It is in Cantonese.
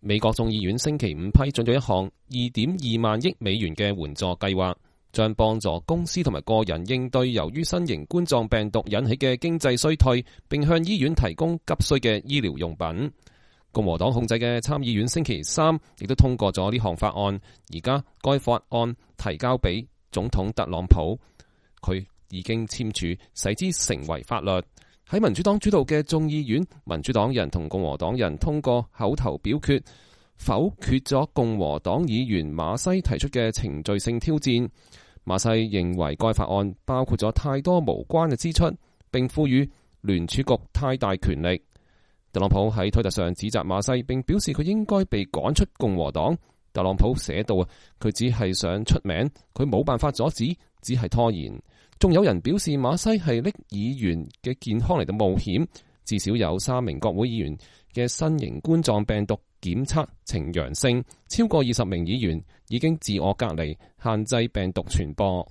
美國眾議院星期五批准咗一項2.2萬億美元嘅援助計劃，將幫助公司同埋個人應對由於新型冠狀病毒引起嘅經濟衰退，並向醫院提供急需嘅醫療用品。共和黨控制嘅參議院星期三亦都通過咗呢項法案，而家該法案提交俾總統特朗普，佢已經簽署，使之成為法律。喺民主黨主導嘅眾議院，民主黨人同共和黨人通過口頭表決，否決咗共和黨議員馬西提出嘅程序性挑戰。馬西認為該法案包括咗太多無關嘅支出，並賦予聯儲局太大權力。特朗普喺推特上指責馬西，並表示佢應該被趕出共和黨。特朗普寫道，佢只係想出名，佢冇辦法阻止，只係拖延。仲有人表示馬西係拎議員嘅健康嚟到冒險，至少有3名國會議員嘅新型冠狀病毒檢測呈陽性，超過20名議員已經自我隔離，限制病毒傳播。